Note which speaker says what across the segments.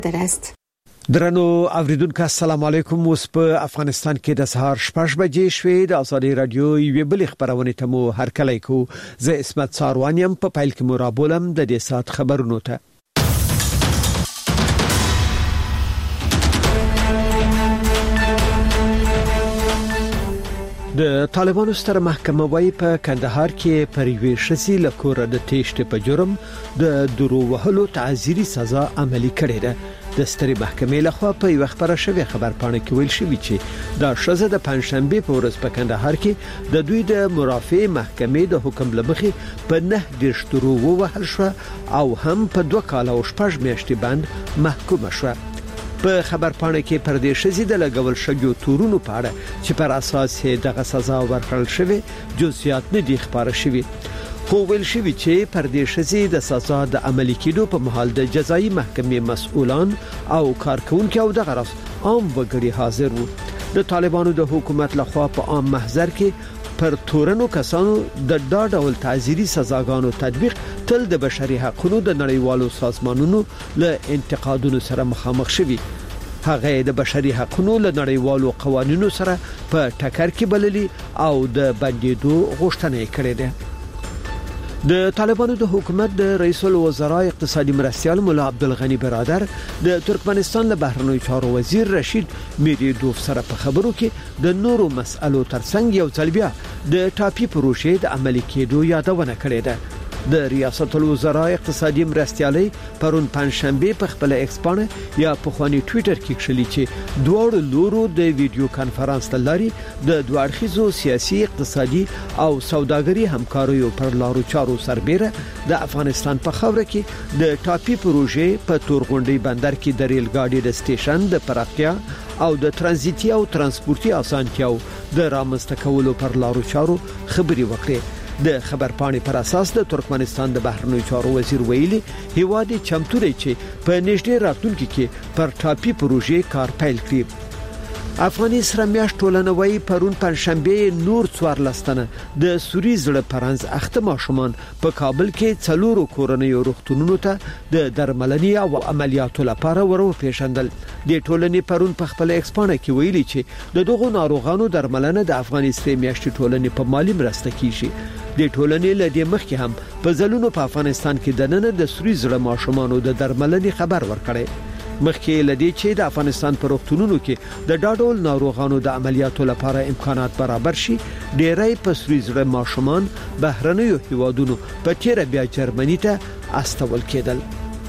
Speaker 1: است.
Speaker 2: درنو اوریدونکو السلام علیکم. اوس په افغانستان کې د سهار 6 بجې شوې د ازادي رادیو یو بل خبرونه ته مو هرکلی کو. زه اسمت ساروانیم په پایل کې مرابولم د دې سات خبرونو ته. د طالبانو ستر محکمه وايي په کندهار کې پر یوې شسي لکور د تېشت په جرم د درو وهلو تعزیري سزا عملي کړې ده. د ستري محکمې لخوا په یو خبره شوی خبر پاڼه کې ویل شوی چې دا شزه د پنځشنبه په ورځ په کندهار کې د دوی د مرافع محکمې د حکم لمخې په 9 درو وهل شو او هم په 2 کال او 6 میاشتې باندې محکوم شو. په خبر پاڼه کې پر دې شزي د لګول شګو تورونو په اړه چې پر اساس دغه سزا ورکړل شوی جزئیات نه دي خبره شوی. خو ویل شوی چې پر دې شزي د سزا د عملي کېدو په محل د جزایي محکمې مسؤلان او کارکونکو او د غرض عام وګړي حاضر وو. د طالبانو د حکومت لخوا په عام محضر کې پر تورنو کسانو د ډول تعزیري سزاګانو تطبیق تل د بشري حقوقو د نړیوالو سازمانونو له انتقادونو سره مخامخ شوی. هغه د بشري حقوقو له نړیوالو قوانینو سره په ټکر کې بللي او د بندیدو غوښتنه کړې ده. د طالبانو د حکومت د رئیس الوزرا اقتصادي مرستيال مولا عبدالغنی برادر د ترکمنستان له بهرنیو چارو وزیر رشید میریدوف سره په خبرو کې د نورو مسألو ترڅنګ یو ځل بیا د ټاپي پروژې د عملي کېدو یادونه کړې ده. د ریاست الوزرا اقتصادي مرستيالي پرون پنځشنبه په خپل ایکس باندې یا په خواني ټوئیټر کې کړلي چې دوه لورو د ویډیو کانفرنس لاري د دوه اړخیزو سیاسي اقتصادي او سوداګري همکاریو پر لارو چارو سربېره د افغانستان په خاوره کې د ټاپي پروژې په تورغونډي بندر کې د ریل ګاډي د سټیشن د پراختیا او د ترانزیتي او ترانسپورتي اسانتیاو د رامنځته کولو پر لارو چارو خبري وکړي. د خبر پاڼې پر اساس د ترکمنستان د بهرنیو چارو وزیر ویلي هیواد چمتو دی چې په نږدې راتلونکي کې پر ټاپي پروژې کار پیل کړي. افغاني سره میاشت ټولنه وایي پرون پنځشنبه نور 14 تنه د سوري زړه پرنځ اخته ماشومان په کابل کې څلورو کورنیو روغتونونو ته د درملنې او عملیاتو لپاره ورو پیژندل. د ټولنې پرون په خپل ایکسپانه کې ویلي چې د دغو ناروغانو درملنه د افغاني سره میاشت ټولنې په مالی مرسته کیږي. د ټولنې لدې مخکې هم په ځلونو په افغانستان کې د نن د سوري زړه ماشومانو د درملنې خبر ورکړي. مخکې لدې چې د افغانستان په روغتونونو کې د ډاډول ناروغانو د عملیاتو لپاره امکانات برابر شي، ډېری په سوري زړه ماشومان بهرنیو هیوادونو په تیر بیا جرمني ته استول کېدل.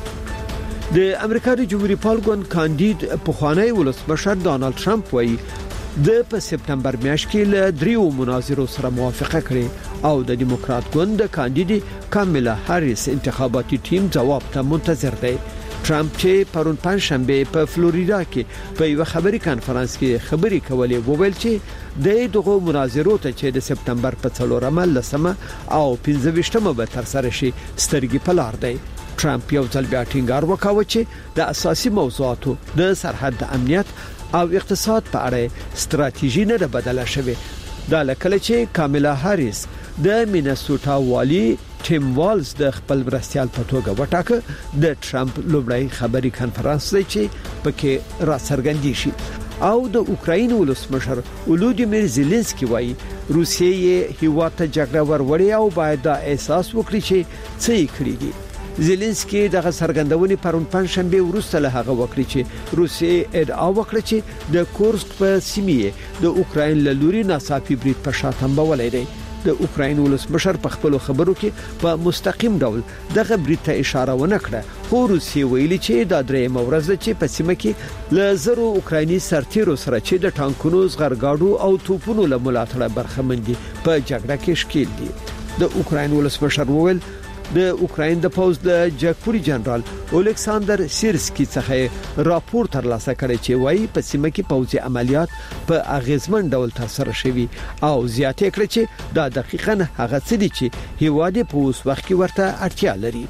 Speaker 2: د امریکا د جمهوریت پالګون کاندید پخوانی ولسمشر ډانلډ ټرمپ وایي د په سپتمبر میاشت کې له دریو مناظرو سره موافقه کړې او د دیموکرات ګوند کاندید کامیلا هاریس انتخاباتي ټیم جواب ته منتظر دی. ټرمپ چې پرون پنځشنبه په فلوریدا کې په یو خبري کانفرنس کې خبري کولې وویل چې دغه مناظرو ته چې د سپتمبر په 4مه لسمه او 15مه به تر سره شي سترګې په لار دی. ټرمپ یو ځل بیا ټینګار وکاوه چې د اساسي موضوعاتو د سرحد د امنیت او اقتصاد په اړه ستراتیژي نه بدله شوه. دا لکه چې کامیلا هاریس د مینسوټا والی ټیم والز د خپل مرستيال په توګه وټاکه د ټرمپ لومړی خبري کانفرنس دی چې پکې را څرګندې شي. او د اوکراین ولسمشر ولودیمیر زيلنسکي وایي روسیې هیواد ته جګړه وروړي او باید دا احساس وکړي چې څه یې کړی دي. زيلنسکي دغه سرګندونې پرون پنځشنبه وروسته له هغه وکړي چې روسیې ادعا وکړه چې د کورسک په سیمه د اوکراین له لوري ناڅاپي برید په شاتم بولای دی. د اوکراین ولسمشر په خپل خبرو کې په مستقیم ډول دغه برید ته اشاره ونه کړه، خو روسیې ویلي چې دا درې مورز چې په سیمه کې ل زرو اوکرایني سرتیرو سره چې د ټانکونو زغرګاډو او توپونو له ملاتړه برخمن دي په جګړه کې شکیل دي. د اوکراین ولسمشر وویل د اوکراین د پوز د جګپوري جنرال الیکساندر سیرسکی څخه راپور ترلاسه کړی چې وایي په سیمه کې پوځي عملیات په اغیزمن ډول ترسره شوي او زیاتې کړې چې دا دقیقاً هغه څه دي چې هیواد په اوس وخت کې ورته اړتیا لري.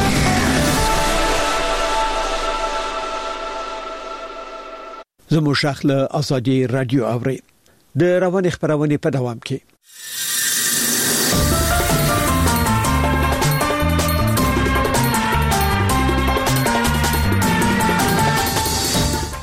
Speaker 2: زموږ شاخله ازادي رادیو اوري د روان خبرونه په دوام کې.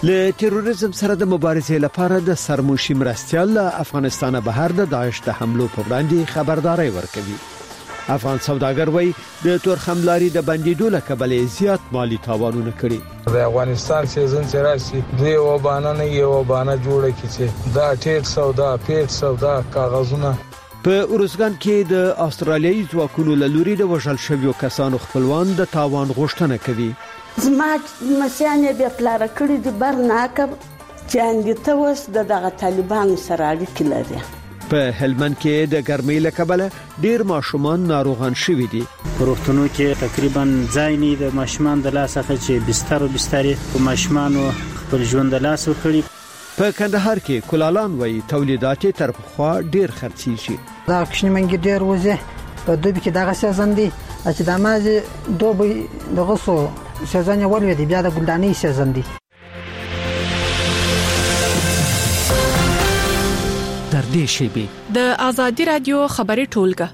Speaker 2: له تروریزم سره د مبارزې لپاره د سرمنشي مرستیال افغانستان بهر د داعش د حملو په وړاندې خبرداري ورکوي. افغان سوداګر وایي د تورخملاري د بندیدو له کبله زیات مالی تاوانونه کړي.
Speaker 1: د افغانستان سیزن چې راشي دوی وبانه نه یو وبانه جوړه کیږي دا ټیټ سودا پیټ سودا کاغذونه.
Speaker 2: په اروزګان کې د استرالیایي ځواکونو له لوري د وژل شویو کسانو خپلوان د تاوان غوښتنه کوي.
Speaker 3: زما مسیانه به پلار کړی د برناکه چې اندته وس دغه طالبانو سره اړیکې لري.
Speaker 2: په هلمند کې د ګرمۍ له کبله ډیر ماشومان ناروغان شوي دي.
Speaker 4: روغتونو کې تقریبا ځای نه د ماشومان د لاسه چې بسترې په ماشومانو خپل ژوند د لاس وکړي.
Speaker 2: په کندهار کې کولالان وایي تولیدات تر پخوا ډیر خرڅیږي.
Speaker 5: دا کښنی منګي ډیر وځي په دوی کې دغه سیزن دی چې د مازه دوبي دغه سو سیزن ولې دی بیا د ګلدانۍ سیزن دی.
Speaker 2: در دې شیبه
Speaker 6: د آزادی رادیو خبري ټولګه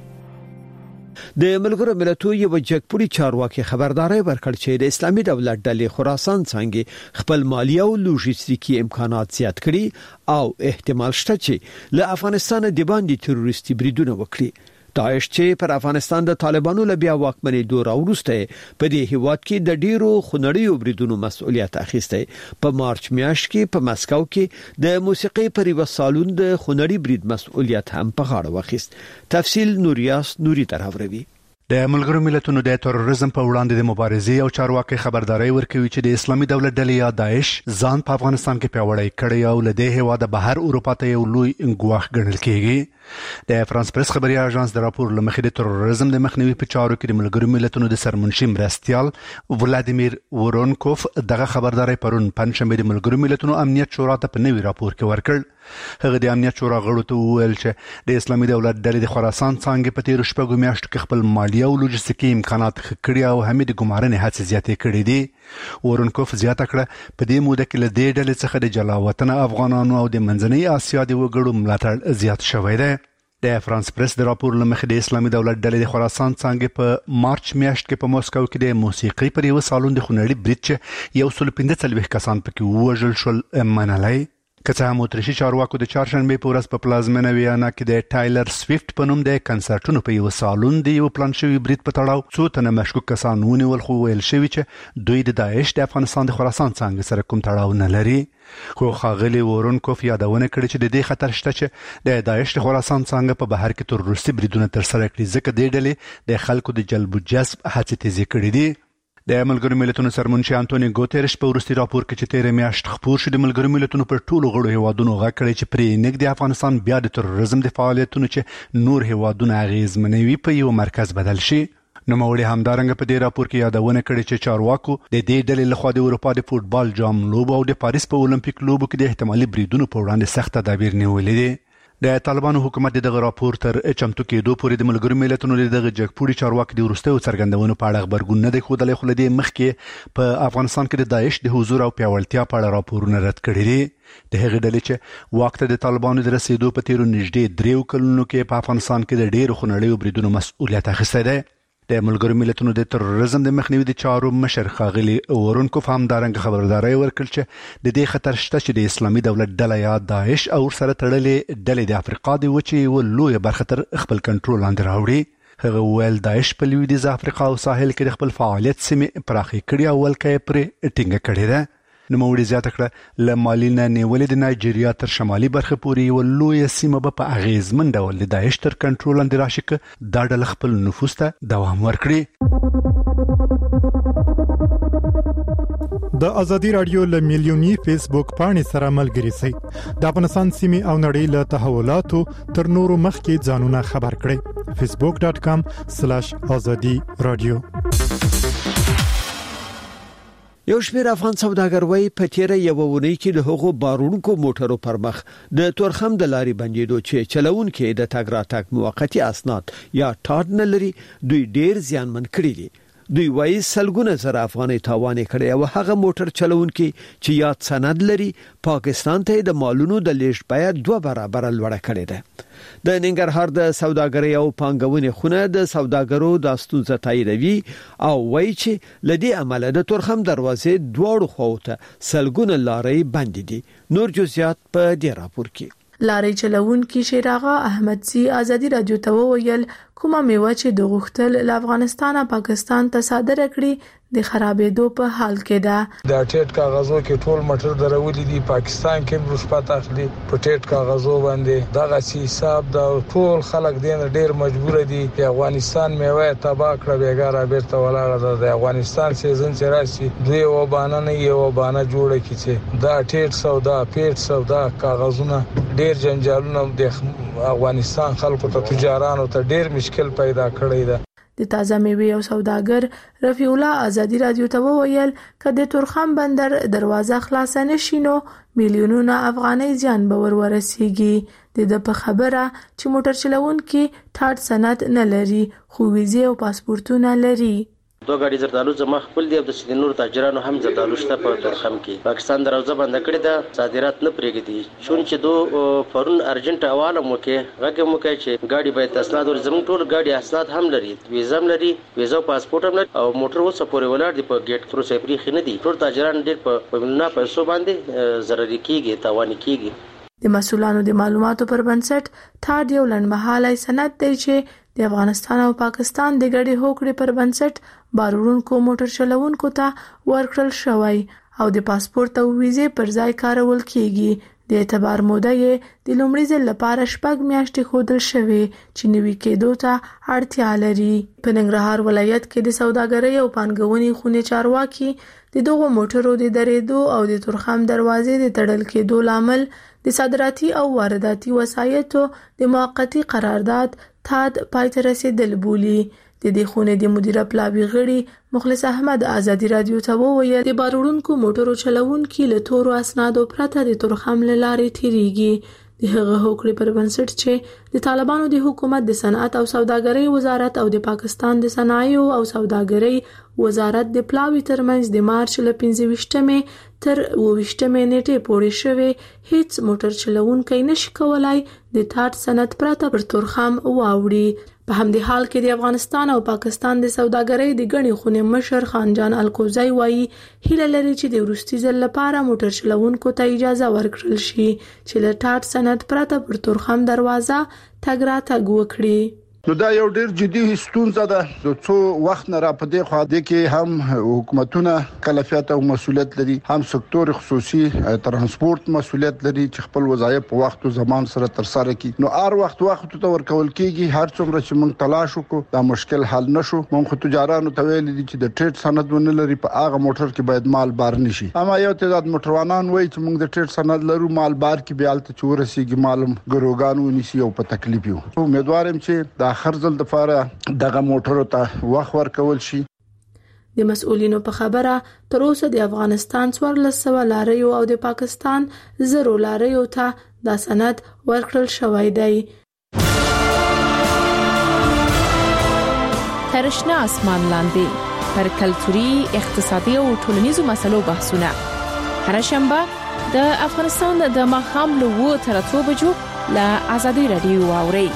Speaker 2: د ملګرو ملتونو یو جګپوړي چارواکي خبرداري ورکړ چې د اسلامي دولت ډلې خراسان څنګه خپل مالی او لوجستیکي امکانات زیات کړي او احتمال شته چې له افغانستان د باندې تروریستي بریدونه وکړي. داعش چې پر افغانستان د طالبانو له بیا واکمنۍ دور وروسته په دې هیواد کې د ډیرو خونړیو بریدونو مسؤلیت اخیسته. په مارچ میاشت کې په مسکو کې د موسیقي پر یو سالون د خونړی برید مسؤلیت هم په غاړه واخیست. تفصیل نوریاس نوري تراوروي.
Speaker 7: د ملګرو ملتونو د تروریزم په وړاندې د مبارزې او چارواکي خبرداري ورکوي چې د اسلامي دولت ډلې یا داعش ځان په افغانستان کې پیاوړی کړی او له دې هیواده بهر اروپا ته یو لوی ګواښ ګڼل کیږي. د فرانس پریس خبري اژانس د راپور لمخې د تروریزم د مخنیوي په چارو کې د ملګرو ملتونو د سرمنشي مرستیال ولادیمیر وورونکوف دغه خبرداري پرون پنځشنبه د ملګرو ملتونو امنیت شورا ته په نوي راپور کې ورکړ. هغه د امنیت شورا غړو ته وویل چې د اسلامي دولت ډلې د خراسان څنګه په تیر شپږو میاشتو کې خپل مالی او لوجستیکي امکانات کړي او هم د ګمارنې هڅې زیاتې کړې دي. وورونکوف زیاته کړه په دې موده کې له دې ډلې څخه د جلاوطن افغانانو او د منځنۍ اسیا د وګړو ملاتړ زیات شوی دی. د فرانس پریس د راپور لمخې د اسلامي دولت ډلې د خراسان څنګه په مارچ میاشت کې په مسکو کې د موسیقي پر یو سالون د خونړي برید چې یو سل 15 کسان پکې وژل شول منلای. کڅه هم اتریشي چارواکو د چهارشنبه په ورځ په پلازمینه ویانا کې د ټایلر سویفت په نوم د کنسرټونو په یو سالون دی یو پلان شوی برید په تړاو څو تنه مشکوک کسان ونیول خو ویل شوی چې دوی د داعش د افغانستان د خراسان څنګه سره کوم تړاو نه لري. خو خاغلی وورونکوف یادونه کړې چې د دې خطر شته چې د داعش د خراسان څنګه په بهر کې تروریستي بریدونه تر سره کړي ځکه د ډلې د خلکو د جلب جذب هڅې تیزې کړې دي. د ملګرو ملتونو سرمنشي انټونی ګوتریش په ورستي راپور کې چې تیر میاشت خبر شو د ملګرو ملتونو پر ټولو غړو هیوادونو غږ کړی چې پرې نګد افغانستان بیا د تروریزم د فعالیتونو چې نور هیوادونه اغیزمنوي په یو مرکز بدل شي. نو موري همدارنګ په دې راپور کې یادونه کړې چې چارواکو د دې ډلې لخوا د اروپا د فوتبال جام لوبو او د پاریس په اولمپیک لوبو کې د احتمالي بریدونو په وړاندې سخت تدابیر نیولې دي. د طالبانو حکومت دغه راپور تر چمتو کېدو پورې د ملګرو ملتونو دغه جګپوړي چارواکي د ورستیو څرګندونو په اړه خبرګون نه دی ښودلی خو له دې مخکې په افغانستان کې د داعش د حضور او پیاوړتیا په اړه راپورونه رد کړي دي. د هغې ډلې چې واک ته د طالبانو د رسیدو په تیرو نږدې 3 کلونو کې په افغانستان کې د ډېرو خونړیو بریدونو مسؤلیت اخیستی دی. د ملګرو ملتونو د تروریزم د مخنیوي د چارو مشر ښاغلي وورونکوف هم دارنګ خبرداري ورکړ چې د دې خطر شته چې د اسلامي دولت ډله یا داعش او سره تړلې ډلې د افریقا د وچې و لوی برخه تر خپل کنټرول لاندې راوړي. هغه ویل داعش په لویدیځ افریقا او ساحل کې د خپل فعالیت سیمې پراخې کړي او ولکه پرې ټینګه کړې ده. نوموړي زیاته کړه له مالي نه نیولې د نایجیریا تر شمالي برخه پورې یو لوی سیمه به په اغیزمن ډول د داعش تر کنټرول لاندې راشي که دا ډله خپل نفوذ ته دوام ورکړي.
Speaker 8: د ازادي رادیو له میلیونی فیسبوک پاڼې سره ملګري سي. د افغانستان سیمې او نړۍ له تحولاتو تر نورو مخکې ځانونه خبر کړئ. facebook.com/azadi radio.
Speaker 2: یو شمېر افغان سوداګر وایي په تیره یو ونې کې د هغو بارونکو موټرو پر مخ د تورخم د لارې بندیدو چې چلوونکي د تګ راتګ موقتی اسناد یا ټاډ نه لري دوی ډیر زیانمن کړي دي. دوی وايي سلګونه زره افغاني تاوان کړي او هغه موټر چلونکي چې یاد سند لري پاکستان ته د مالونو د لیږد بیه 2 برابر لوړه کړې ده. د ننګرهار د سوداګرۍ او پانګونې خونه د سوداګرو د ستونزې تاییدوي او وایي چې لدی عمله د تورخم دروازې دواړو خواته سلګونه لارې بند دي. نور جزئیات په دې راپور کې.
Speaker 9: لارې چلوونکي شیراغه احمدزي ازادي رادیو ته وویل کومه میوه چې د غختل له افغانستانه پاکستان ته صادره کړي د خرابېدو په حال کې ده.
Speaker 1: د ټیټ کاغذو کې ټول موټر درولې دي پاکستان کې رشوت اخلي په ټیټ کاغذو باندې دغه حساب د ټول خلک دین ډیر مجبور دي په افغانستان میوه تباہ کړه بیګاره بیرته ولاړه ده. د افغانستان سیزن چې راشي دوی وبانه نه یو وبانه جوړه کیږي دا ټیټ سودا پیټ سودا کاغذونه ډیر جنجالونه د افغانستان خلکو ته تجارانو ته ډیر مشکل پیدا کړی ده.
Speaker 9: د تازه میوه او سوداګر رفیع الله ازادي رادیو ته وویل کله د تورخم بندر دروازه خلاص نشي نو میلیونونه افغاني ځان به ورسیږي. د په خبره چې موټر چلوونکي ټاټ سند نه لري خو ویزه او پاسپورتونه لري.
Speaker 10: دوه غاډي زردالو زما خپل دی او د سیدنور تاجرانو هم زردالو شته په تورخم کې. پاکستان دروازه بند کړې ده صادرات نه پرېږدي شون چې دو فورن ارجنټ حواله مو کې هغه مو کې چې غاډي باید اسناد ور زموږ ټول غاډي اسناد هم لري ویزا هم لري ویزا او پاسپورت هم لري او موټر وسه پورې ولاړ دی په ګیټ تر سپری خنه دي. ټول تاجران ډېر په ملنا پیسو باندې ضرر کیږي تاوان کیږي.
Speaker 9: د مسولانو د معلوماتو پر بنسټ ټاډ یو لنډمهاله سند دی چې د افغانستان او پاکستان د ګډي هوکړې پر بنسټ بارونکو موټر چلوونکو ته ورکړل شوی او د پاسپورت او ویزې پر ځای کارول کیږي. د اعتبار موده یې د لومړي ځل لپاره 6 میاشتې ښودل شوی چې نوي کېدو ته اړتیا لري. په ننګرهار ولایت کې د سوداګرۍ او پانګونې خونې چارواکي د دغو موټرو د درېدو او د تورخم دروازې د تړل کېدو لامل د صادراتي او وارداتي وسایطو د موقتی قرارداد تاد پای ته رسیدل بولی. د دې خونې د مدیره پلاوی غړي مخلص احمد ازادي رادیو ته وویل د بارونکو موټرو چلوونکي له تورو اسنادو پرته د تورخم لارې تیریږي. د هغه هوکړې پر بنسټ چې د طالبانو د حکومت د صنعت او سوداګرۍ وزارت او د پاکستان د صنایع او سوداګرۍ وزارت د پلاوی ترمنځ د مارچ له 15 تر 20 نیټې پورې شوی هیڅ موټر چلوونکی نشي کولای د ټاټ سند پرته پر تورخم واوړي. په همدې حال کې د افغانستان او پاکستان د سوداګرۍ د غړي خونې مشر خانجان الکوزی وایي هیله لري چې د وروستي ځل لپاره موټر چلوونکو ته اجازه ورکړل شي چې له ټاټ سند پرته پر تورخم دروازه تګ راتګ وکړي.
Speaker 11: نو دا یو ډیر جدي ستونزه ده. د څو وخت نه را پدې خو د کې هم حکومتونه کلفیت او مسولیت لري هم سکتور خصوصي ترانسپورت مسولیت لري چې خپل وظایف په وخت او زمان سره تر سره کړي. نو هر وخت ته ورکول کیږي هر څومره چې موږ تلاش وکړو دا مشکل حل نشو. موږ خو تجارانو ته ویل دي چې د ټریډ سند ونه لري په هغه موټر کې باید مال بار نشي. اما یو تعداد موټروانان وایي چې موږ د ټریډ سند لرو مال بار کې بیالته چورسيږي معلوم ګروګانو نشي او په تکلیف یو. امیدوارم چې دا خرزل د فاره دغه موټرو ته وخت ورکول شي.
Speaker 9: د مسؤلینو په خبره تر اوسه د افغانستان 1400 لاریو او د پاکستان 0 لاریو ته دا سند ورکړل شوی دی.
Speaker 6: ترشنه اسمان لاندې پر کلتوري اقتصادي او ټولنیزو مسلو بحثونه هر شنبه د افغانستان د ماښام له 2 تر 3 بجو له ازادي رادیو اوري.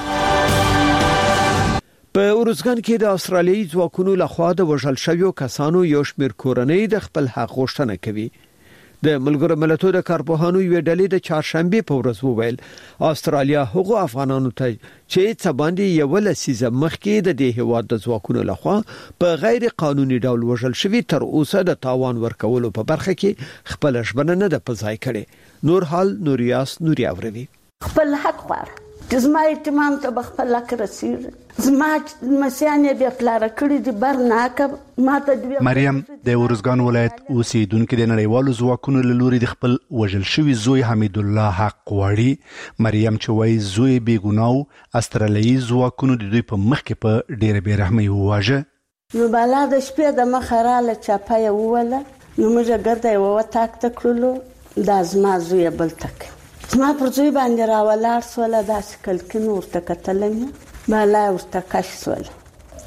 Speaker 2: په ارزګان کې د استرالیایي ځواکونو لخوا د وژل شویو کسانو یو شمېر کورنۍ د خپل حق غوښتنه کوي. د ملګرو ملتونو د کارپوهانو یو ډلې د چهارشنبه په ورځ وویل استرالیا هغو افغانانو ته چې څه باندې یو لسیزه مخکې د دې هواد د ځواکونو لخوا په غیر قانوني ډول وژل شوی تر اوسه د تاوان ورکولو په برخه کې خپل ژمنه نه ده په ځای کړې. نور حال نوریاس نوري اوروي
Speaker 3: خپل حق وار زما اهتمام ته بخپل کرسیر زما مسیانه بیا پلار کړی دی برناکه ماته
Speaker 7: مریم د ورزګان ولایت اوسیدونکو د نړیوالو ځواکونو له لوري د خپل وژل شوی زوی حمید الله حق غواړي. مریم چې وایي زوی بې ګناه استرالیایي ځواکونو د دوی په مخ کې په ډېر بې رحمۍ وواژه.
Speaker 3: نو بالا د شپې د مخراله چاپه ووله نو موږ ګرځي و تاک تکړلو د ازما زوی بل تک زما پر زوی باندې راولار سوله داسې کلکن ورته کتلم بالا ورته کش سوله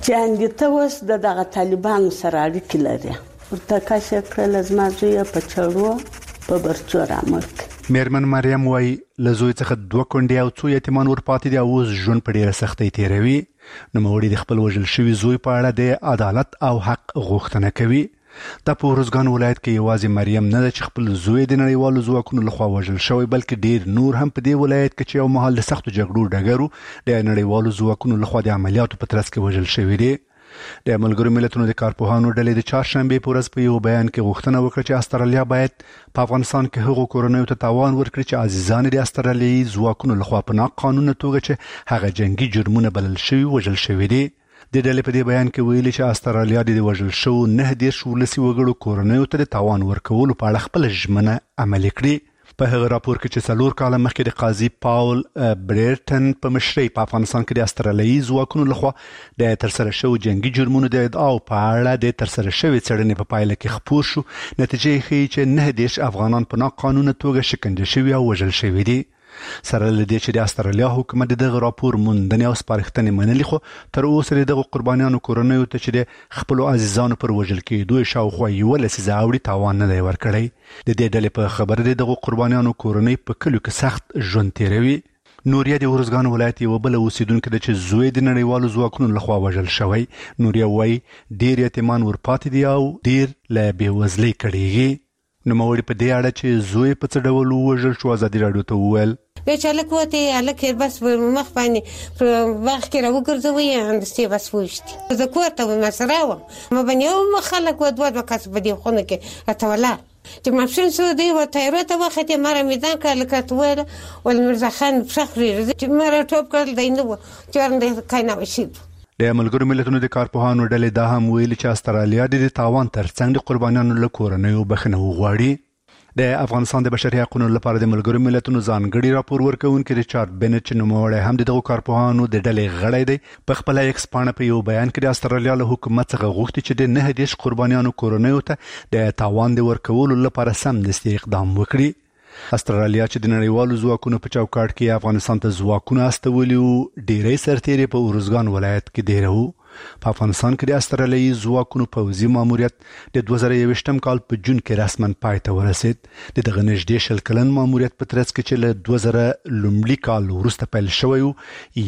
Speaker 3: چې انګته وس دغه طالبان سره اړیکې لري ورته کاشف کړل زما زوی په چړو په برچو رامرک.
Speaker 7: میرمن مریم وای لزوی څخه 2 کونډې او 2 یتیمان ورپاتې دي او اوس ژوند په ډیره سختۍ تیروي. نوموړي د خپل وژل شوي زوی په اړه د عدالت او حق غوښتنه کوي. دا په ارزګان ولایت کې یوازې مریم نه ده چې خپل زوی د نړیوالو ځواکونو لخوا وژل شوی، بلکې ډیر نور هم په دې ولایت کې چې یو مهال د سختو جګړو ډګرو د نړیوالو ځواکونو لخوا د عملیاتو په ترڅ کې وژل شوی دي. د ملګرو ملتونو د کارپوهانو ډلې د چهارشنبه په ورځ په یو بیان کې غوښتنه وکړه چې استرالیا باید په افغانستان کې هغو کورنیو ته تاوان ورکړي چې عزیزان د استرالیایي ځواکونو لخوا په ناقانونه توګه چې هغه جنگي جرمونه بلل شوي وژل شوي دي. د ډلې په دې بیان کې ویلي چې استرالیا د وژل شوو 19 ولسي وګړو کورنیو ته د تاوان ورکولو په اړه خپل ژمنه عملي کړي. په هغه راپور کې چې 4 کاله مخکې د قاضي پاول بریټن په مشرۍ په افغانستان کې د استرالیایي ځواکونو لخوا د ترسره شوو جنگي جرمونو د ادعاو په اړه د ترسره شوې څېړنې په پایله کې خپور شو، نتیجه یې ښیي چې 19 افغانان په ناقانونه توګه شکنجه شوي او وژل شوي دي. سره له دې چې د استرالیا حکومت دغه راپور موندنې او سپارښتنې منلي، خو تر اوسه دغه قربانیانو کورنیو ته چې د خپل عزیزانو پر وژل کېدو شاوخوا 11 لسیزه اوړي تاوان نه دی ورکړی. د دې ډلې په خبره د دغه قربانیانو کورنۍ په کلیو کې سخت ژوند تیروي. نوریا د ارزګان ولایت یو بل اوسیدونکو د چې زوی د نړیوالو ځواکونو لخوا وژل شوی. نوریا وایي ډیر یتیمان ورپاتې دي او ډیر له بېوزلۍ کړېږي. نوموړي په دې اړه چې زوی په څه ډول ووژل شو ازادي راډیو ته وویل
Speaker 12: چې الکوته الکه بس مخ باندې په وخت کې راوګرځوي اندستي بس وښتي زه کوته ما سره و ما باندې خلک ودوه کسب دي خونه کې اتولا چې ماشين سو دی و تایروته وخت یې مره میدان کله کټول ول مرزا خان فخري چې مره ټوپ کړل دینو چې کاینه وشي.
Speaker 7: د ملګرو ملتونو د کارپوهانو ډلې دا هم ویلي چې استرالیا د تاوان ترڅنګ د قربانیانو له کورنیو بخښنه وغواړي. د افغانستان د بشري حقوقو لپاره د ملګرو ملتونو ځانګړي راپور ورکوونکي ریچارډ بنټ چې نوموړی هم دغه کارپوهانو د ډلې غړی دی، په خپل ایکس پاڼه په یو بیان کې د استرالیا له حکومت څخه غوښتي چې د 19 قربانیانو کورنیو ته د تاوان د ورکولو لپاره سمدستي اقدام وکړي. استرالیا چې د نړیوالو ځواکونو په چوکاټ کې افغانستان ته ځواکونه استولي وو، ډیری سرتیري په ارزګان ولایت کې ډیر وو. په افغانستان کې د استرالیایي ځواکونو پوځي ماموریت د 2021 کال په جون کې رسما پای ته ورسید. د دغه نږدې 20 کلن ماموریت په ترڅ کې چې له 2000 لومړي کال وروسته پیل شوی و،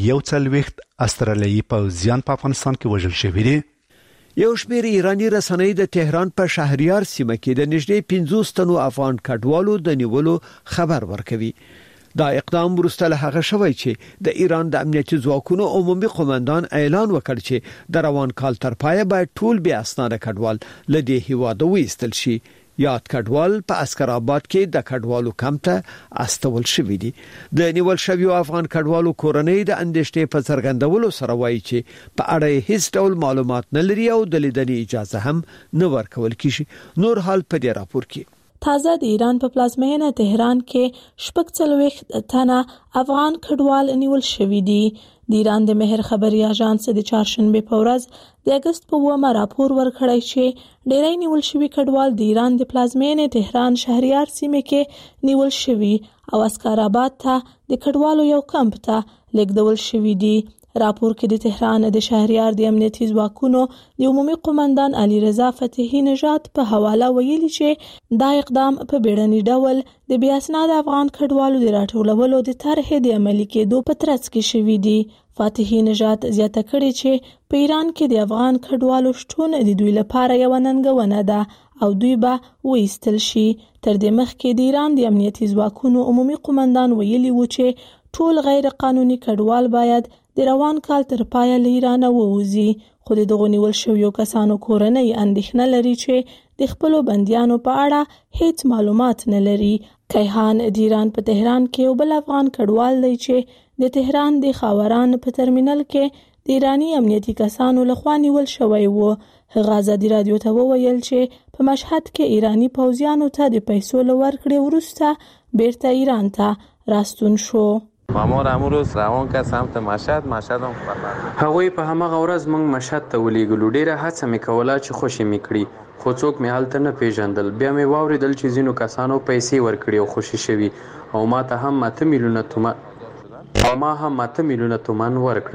Speaker 7: 41 استرالیایي پوځیان په افغانستان کې وژل شوي دي.
Speaker 2: یو شمېر ایرانی رسنۍ د تهران په شهریار سیمه کې د نږدې 50 تنو افغان کډوالو د نیولو خبر ورکوي. دا اقدام وروسته له هغه شوی چې د ایران د امنیتي ځواکونو عمومي قومندان اعلان وکړ چې د روان کال تر پایه باید ټول بیا اسناد کډوال له دې هیواده وایستل شي. یاد کډوال په اسکر آباد کې د کډوالو کمپ ته استول شوی دي. د نیول شویو افغان کډوالو کورنۍ د اندېښنې په څرګندولو سره وایي چې په اړه هیڅ ډول معلومات نه لري او د لیدنې اجازه هم نه ورکول کیږي. نور حال په دې راپور کې
Speaker 9: تازه د ایران په پلازمینه تهران کې 46 تنه افغان کډوال نیول شوی دي. د ایران د مهر خبري اژانس د چهارشنبه په ورځ د اگست په 9 راپور ورکړی چې ډیری نیول شوی کډوال د ایران د پلازمینه تهران شهریار سیمه کې نیول شوی او اسکر آباد ته د کډوالو یو کمپ ته لیږدول شوی دي. راپور کې د تهران د شهریار د امنیتي ځواکونو د عمومي قومندان علي رضا فتحي نژاد په حواله ویلي چې دا اقدام په بیړني ډول د بیا اسناد افغان کډوالو د راټولولو د طرحې د عملي کېدو په ترڅ کې شوی دی. فتحي نژاد زیاته کړې چې په ایران کې د افغان کډوالو شتون د دوی لپاره یو ننګونه ده او دوی به وایستل شي. تر دې مخکې د ایران د امنیتي ځواکونو عمومي قومندان ویلي و چې ټول غیر قانوني کډوال باید د روان کال تر پایه له ایران ووځي. خو د دغو نیول شویو کسانو کورنۍ اندېښنه لري چې د خپلو بندیانو په اړه هیڅ معلومات نه لري. کیهان د ایران په تهران کې یو بل افغان کډوال دی چې د تهران د خاوران په ترمینل کې د ایرانی امنیتي کسانو لخوا نیول شوی و. هغه ازادي راډیو ته وویل چې په مشهد کې ایرانی پوځیانو ته د پیسو لورکړې وروسته بیرته ایران ته راستون شو.
Speaker 13: مامور امروز روان که سمت مشهد هم خبر
Speaker 14: هغوی په همغه ورځ موږ مشهد ته ولېږلو. ډیره هڅه مې کوله چې خوشي مې کړي، خو څوک مې هلته نه پیژندل. بیا مې واوریدل چې ځینو کسانو پیسې ورکړي او خوشي شوي او ما ته هم 8 میلیونه تومان ورکړل.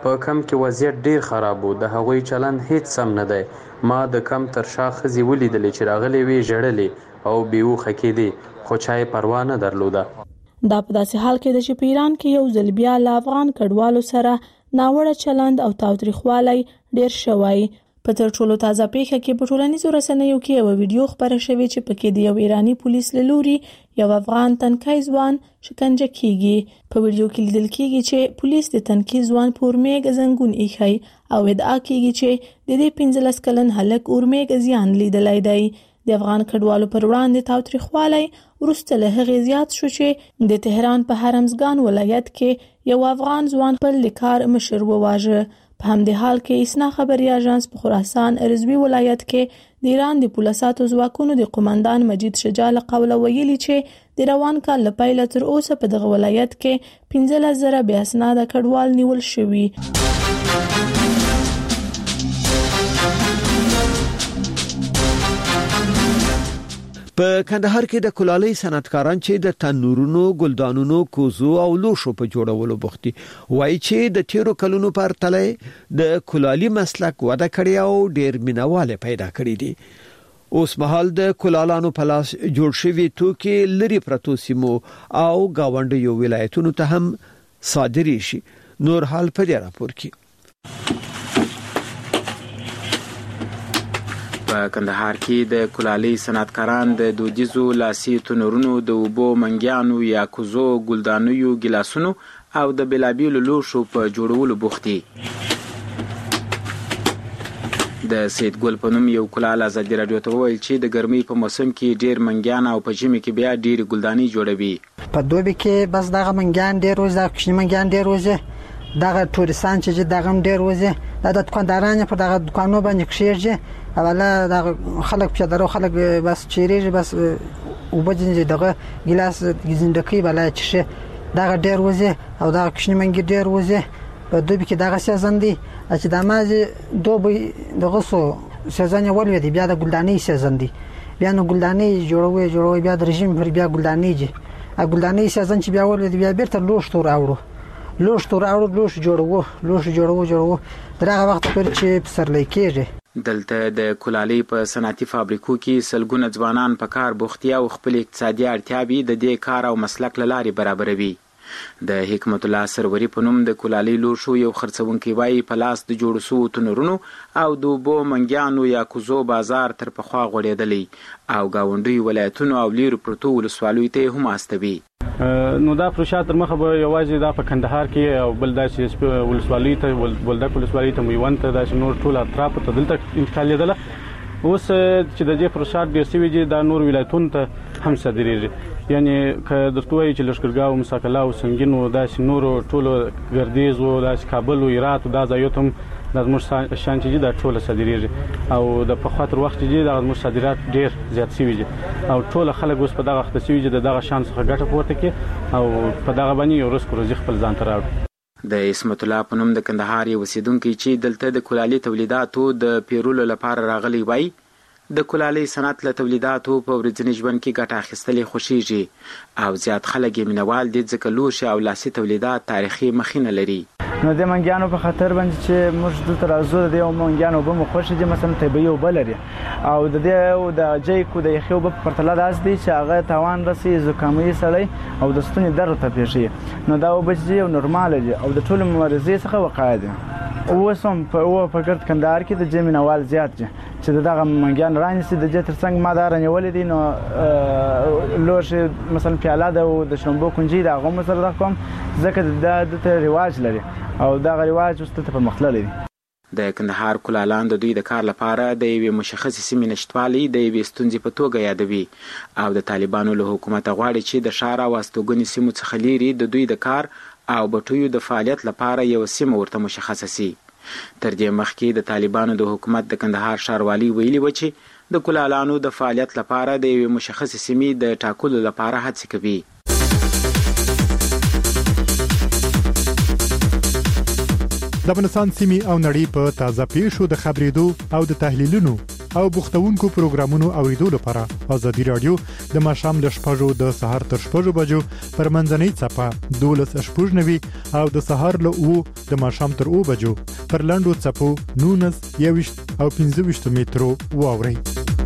Speaker 14: په کم کې وضعیت ډیر خراب و. د هغوی چلند هیڅ سم نه دی. ما د کم تر شا ښځې ولیدلې چې راغلې وې ژړلې او بیهوښه کېدې خو چا یې پروا نه درلوده.
Speaker 9: دا په داسې حال کې ده چې په ایران کې یو ځل بیا له افغان کډوالو سره ناوړه چلند او تاوتریخوالی ډیر شوی. په تر ټولو تازه پیښه کې په ټولنیزو رسنیو کې یو ویډیو خپره شوې چې پکې د یو ایرانی پولیس له لوري یو افغان تنکي ځوان شکنجه کیږي. په ویډیو کې لیدل کیږي چې پولیس د تنکي ځوان په اورمیږ زنګون ایښی او ادعا کیږي چې د دې 15 کلن هلک اورمیږ زیان لیدلی دی. د افغان کډوالو پر وړاندې تاوتریخوالی وروسته له هغې زیات شو چې د تهران په هرمزګان ولایت کې یو افغان ځوان خپل لیکار مشر وواژه. په همدې حال کې اسنا خبري اژانس په خراسان رضوي ولایت کې د ایران د پولیساتو ځواکونو د قومندان مجید شجاع له قوله ویلي چې د روان کال له پیله تر اوسه په دغه ولایت کې 15,000 بې اسناده کډوال نیول شوي.
Speaker 2: په کندهار کې د کلالۍ صنعتکاران چې د تنورونو، ګلدانونو، کوزو او لوشو په جوړولو بوختي وایي چې د تیرو کلونو په پرتله د کلالۍ مسلک وده کړی او ډیر مینواله پیدا کړی دي. اوس مهال د کلالانو په لاس جوړ شوی توکي لري پرتو سیمو او گاونډیو ولایتونو ته هم صادري شي. نور حال په دې راپور کې.
Speaker 15: په کندهار کې د کلالۍ صنعتکاران د دودیزو لاسي تنورونو، د اوبو منګیانو یا کوزو، ګلدانیو، ګلاسونو او د بېلابېلو لوښو په جوړولو بوخت دي. د سید ګل په نوم یو کلال ازادي راډیو ته وویل چې د ګرمۍ په موسم کې ډیر منګیان او په ژمي کې بیا ډیر ګلدانۍ جوړوي.
Speaker 5: په دوبي کې بس دغه منګیان ډیر وځي، کوچني منګیان ډیر وځي، دغه تورستان چې دغه ډیر وځي، دا د دکاندارانو په دغه دکانو باندې کښېږي. اوله دغه خلک په درو خلک بس چیرې بس وبدي دغه ګلاس زندګي بلای چې دغه ډیر وځي او دغه کوچني منګي ډیر وځي. په دوبي کې دغه سیزن دی چې د مازی دوبي دغه سو سیزن ولې دی، بیا د ګلدانۍ سیزن دی، بیا نو ګلدانۍ جوړوي بیا د رژیم پر بیا ګلدانۍ جي ګلدانۍ سیزن چې بیا ولې دی بیا بیرته لوښ راوړو لوښ جوړو دغه وخت پر چې پسرلی کېږي.
Speaker 15: دلته د کلالۍ په صنعتي فابریکو کې سلګونه ځوانان په کار بوختي او خپل اقتصادي اړتیاوې د دې کار او مسلک له لارې برابروي. د حکمت الله سروري په نوم د کلالۍ لوښو یو خرڅونکی وایي په لاس د جوړ شوو تنورونو او د اوبو منګیانو یا کوزو بازار تر پخوا غوړېدلی او ګاونډیو ولایتونو او لیرو پرتو ولسوالیو ته هم استوي.
Speaker 16: نو دا پروژه تر مخه به یوازې دا په کندهار کې او بل داسې ولسوالۍ ته ولدک ولسوالۍ ته میوند ته داسې نور ټول اطراف ته دلته انتقالېدله. اوس چې د دې پروژه ډېر شوي دي دا نور ولایتونو ته هم صادرېږي. یعنی که درته وایي چې لښکرګاه او مساکله او سنګین او داسې نورو ټولو ګردیز او داسې کابل او هرات دا ځایو ته هم د زموږ شان چې دا ټوله صادرېږي او د پخوا تر وخت چې د زموږ صادرات ډېر زیات شوي دي او ټول خلک اوس په دغه اخته شوي دي د دغه شان څخه ګټه پورته کړي او په دغه باندې یو رزق روزي خپل ځان ته راوړي.
Speaker 15: د اسمت الله په نوم د کندهار یو اوسیدونکی چې دلته د کلالۍ تولیداتو د پیرولو لپاره راغلی وای د کلالۍ صنعت له تولیداتو په ورځني ژوند کې ګټه اخیستلې خوښیږي او زیات خلک یې مینوال دي ځکه لوښي او لاسي تولیدات تاریخي مخینه لري.
Speaker 17: نو د منګیانو په خاطر باندې چې موږ دلته راځو د یو منګیانو به مو خوښ دي مثلا طبيعي اوبه لري او د دې د جیکو د یخي اوبه په پرتله داس دي چې هغه تاوان رسي زکامي سړی او د ستوني درد ته پیښي. نو دا اوبه چې یو نورمال دي او د ټولو مریضۍ څخه وقایه دي. اوسم په ګرد کندهار کې د جې مینوال زیات دي چې دغه منګیان رانیسي د جې ترڅنګ ما دا رانیولې دي. نو لوښي مثلا پیاله ده او د شړمبو کنجي د هغه مسره کوم ځکه د رواج لري او دا رواج اوس ته پرمختللی دی.
Speaker 15: د کندهار کلالان د دوی د کار لپاره د یوې مشخصې سیمې نشتوالی د یوې ستونزې په توګه یادوي او د طالبانو له حکومته غواړي چې د ښار او استوګنې سیمو څخه لیرې د دوی د کار او بټیو د فعالیت لپاره یو سیمه ورته مشخصه سي. تر دې مخکې د طالبانو د حکومت د کندهار ښاروالي ویلي و چې د کلالانو د فعالیت لپاره د یوې مشخصې سیمې د ټاکلو لپاره هڅې کوي.
Speaker 8: د افغانستان سیمې او نړۍ په تازه پیښو د خبرېدو او د تحلیلونو او بوختونکو پروګرامونو اوریدو لپاره ازادي رادیو د ماشام ل شپږو د سهار تر شپږو بجو پر منځنۍ چپه 12:90 او د سهار له 2 د ماشام تر 2 بجو پر لاندو چپو 19 او 15 مترو واوري.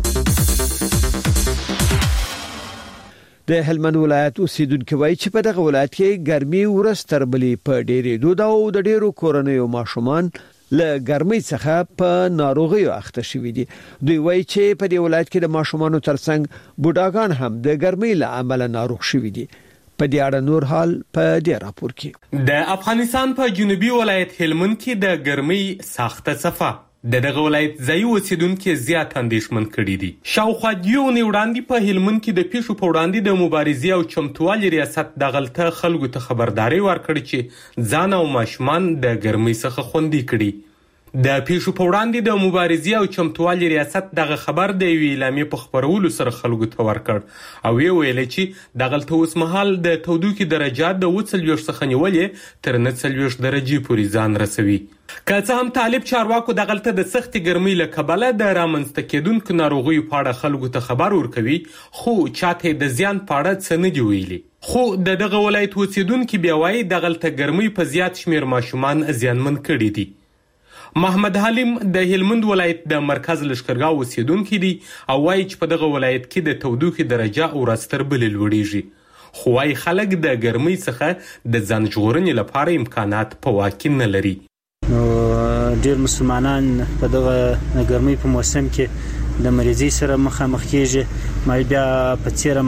Speaker 2: د هلمند ولایت اوسیدونکو وایي چې په دغه ولایت کې ګرمي ورستر بلی په ډېرې دوه او د ډېرو کورنیو ماشومان له ګرمۍ څخه په ناروغي اخته شوي دي. دوی وایي چې په دې ولایت کې د ماشومانو ترڅنګ بوډاګان هم د ګرمۍ له امله ناروغ شوي دي. په دې اړه نور حال په دې راپور کې.
Speaker 18: د افغانستان په جنوبي ولایت هلمند کې د ګرمۍ سخته صفه دغه ولایت ځای اوسیدونکو زیات اندېښمن کړي دي. شاوخوا دیونه وړاندې په هلمند کې د پیښو په وړاندې د مبارزې او چمتووالي ریاست د غلطه خلکو ته خبرداري ورکړي چې ځان او ماشومان د ګرمۍ څخه خوندي کړي. د پیښو په وړاندې د مبارزې او چمتووالي ریاست دغه خبر د یوې اعلامیې په خبرولو سره خلکو ته ورکړ او ویل چې دغلته اوس مهال د تودوخې درجات د 40 څخه نیولې تر 49 درجې پورې ځان رسوي. که څه هم طالب چارواکو دغلته د سختې ګرمۍ له کبله د رامنځته کېدونکو ناروغیو په اړه خلکو ته خبر ورکوي خو چاته د زیان په اړه څه نه دی ویلي. خو دغه ولایت اوسیدونکو بیا وایي دغلته ګرمۍ په زیات شمیر ماشومان زیانمن کړي دي. محمد حلیم د هلمند ولایت د مرکز لشکرګاه اوسیدونکو دی او وایي چې په دغه ولایت کې د تودوخې درجه ورستر بل لوړیږي. خو وايي خلک د ګرمۍ څخه د ځان ژغورنې لپاره امکانات په واک کې نه لري.
Speaker 4: نو ډیر مسلمانان په دغه ګرمۍ په موسم کې د مریضۍ سره مخامخ کیږي. ما بیا په څیره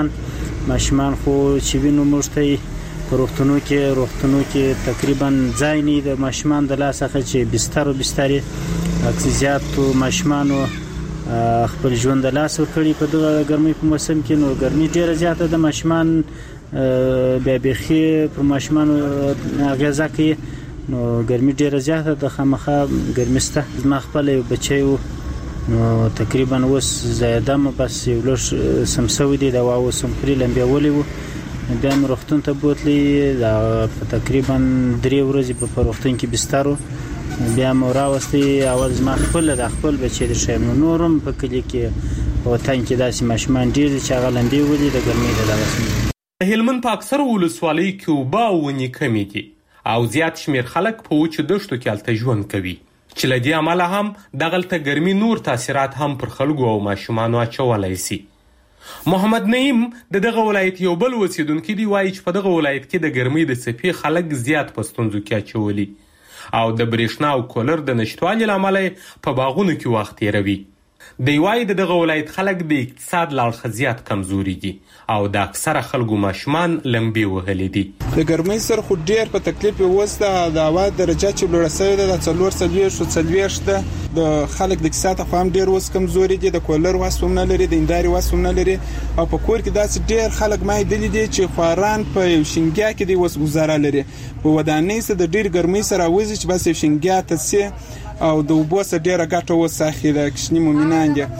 Speaker 4: ماشومان خو چې وینو موږ ته په روغتونو کې تقریبا ځای نه د ماشومان د لاس څخه چې بسترې اکسیجات ماشومانو خپل ژوند د لاس ورکړي په دغه ګرمۍ په موسم کې. نو ګرمۍ ډیره زیاته د ماشومان بیا بيخي په ماشومان اغیزه کوي. نو ګرمۍ ډیره زیاته د خامخا ګرمسته زما خپل یو بچی و نو تقریبا اوس زیاده مو بس یو لږ سمسوي دي دا واو سمپري لمبیا ولې و بیا مې روغتون ته بوتلی دا تقریبا 3 ورځې په روغتون کې بسترو بیا مو راوستي اول زما خپل بچی د شایم نورم په کلی کې وطن کې داسې ماشومان ډیر چې هغه لمبي ولې د ګرمۍ د لاسه.
Speaker 18: هلمند په اکثر ولسوالۍ کې اوبه او ونې کمې دي او زیات شمیر خلک په وچو دښتو کې هلته ژوند کوي چې له دې امله هم دغلته ګرمۍ نور تاثیرات هم پر خلکو او ماشومانو اچولی سي. محمد نعیم دغه ولایت یو بل اوسیدونکو دی وایي چې په دغه ولایت کې د ګرمۍ د څپې خلک زیات په ستونزو کې اچولي او د برېښنا او کولر د نشتوالي له امله په باغونو کې وخت تیروي. دی وایي دغه ولایت خلک د اقتصاد له اړخه زیات کمزوري دي او د اکثره خلکو ماشومان لمبي وهلي دي.
Speaker 19: د ګرمۍ سره خو ډیر په تکلیف وسته د هوا درجه چې لوړه شوې ده د 440 ده د خلک د اقتصاد خو هم ډیر وس کمزوري دي د کولر واسوم نه لري د انداري واسوم نه لري او په کور کې داسې ډیر خلک ما دي چې خواران په شینګیا کې دی وس گزاره لري په ودانۍ سره د ډیر ګرمۍ سره وځي چې بس شینګیا ته سي او د وبو سره ډیره ګټه وساخي د کښنی مومنان دي.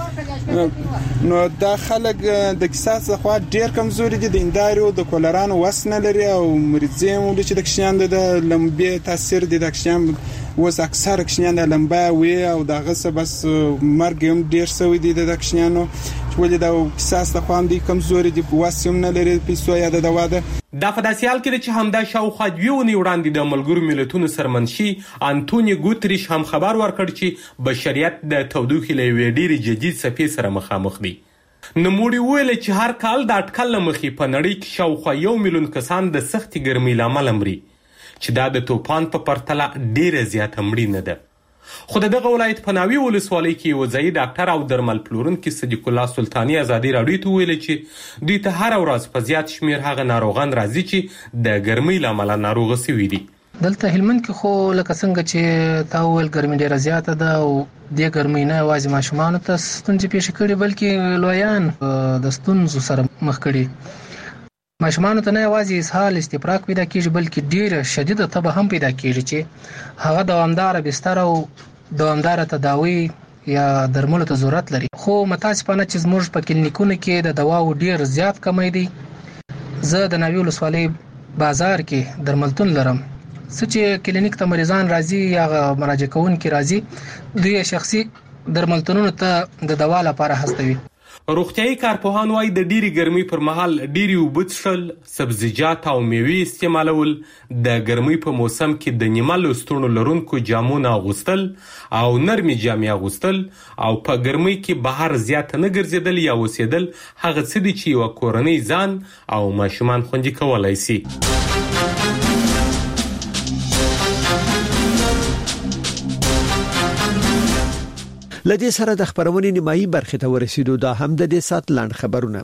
Speaker 19: نو دا خلک د اقتصاد څخه ډیر کمزوري دي د اندارو د کولرانو وس نه لري او مریضي مو چې د کښنیان د لمبي تاثیر دي د کښنیان وس اکثر کښنیان د لمبا وي او دغه څه بس مرګ هم ډیر سوي دي د کښنیانو ولې دا اقتصاد څخه هم دي کمزوري دي واسم نه لري پیسو یا د دواده.
Speaker 18: دا په داسې حال کې چې همدا شاوخوا 2 ونې وړاندې د ملګرو ملتونو سرمنشي انټونی ګوتریش هم خبر ورکړ چې بشریت د تودوخې له یوې ډېرې جدي څپې سره مخامخ دی. نوموړي وویل چې هر کال د اټکل له مخې په نړۍ کې شاوخوا 1 میلیون کسان د سختې ګرمۍ له امله مري چې دا د طوفان په پرتله ډېره زیاته مړینه ده. خو دغه ولایت په ناوې ولسوالۍ کې یو ځایي ډاکټر او درمل پلورونکي صدیق الله سلطاني ازادي راډیو ته ویل چې دوی ته هر ورځ په زیات شمیر هغه ناروغان راځي چې د ګرمۍ له امله ناروغه شوي دي.
Speaker 20: دلته هلمند کې خو لکه څنګه چې تا وویل ګرمۍ ډیره زیاته ده او دې ګرمۍ نه یوازې ماشومانو ته ستونزې پیښې کړي بلکې لویان د ستونزو سره مخ کړي. ماشومانو ته نه یوازې اسهال استفراق پیدا کیږي بلکې ډیره شدیده تبه هم پیدا کیږي چې هغه دوامداره بستر او دوامداره تداوی یا درملو ته ضرورت لري. خو متاسفانه چې زموږ په کلینیکونو کې د دواو ډیر زیات کمی دی. زه د ناوې ولسوالۍ بازار کې درملتون لرم چې کلینیک ته مریضان راځي یا مراجعه کوونکي راځي دوی شخصي درملتونونو ته د دوا لپاره هڅوي.
Speaker 18: روغتيایي کارپوهان وايي د ډېری ګرمۍ پر مهال ډېری اوبه څښل، سبزیجات او میوې استعمالول، د ګرمۍ په موسم کې د نیمه لستوڼو لرونکو جامو نه اغوستل او نرمې جامې اغوستل او په ګرمۍ کې بهر زیات نه ګرځېدل یا اوسېدل هغه څه دي چې یوه کورنۍ ځان او ماشومان خوندي کولی سي.
Speaker 2: لدې سره د خبرونې نیمایي برخې ته ورسېدو. دا هم د دې سات لاند خبرونه.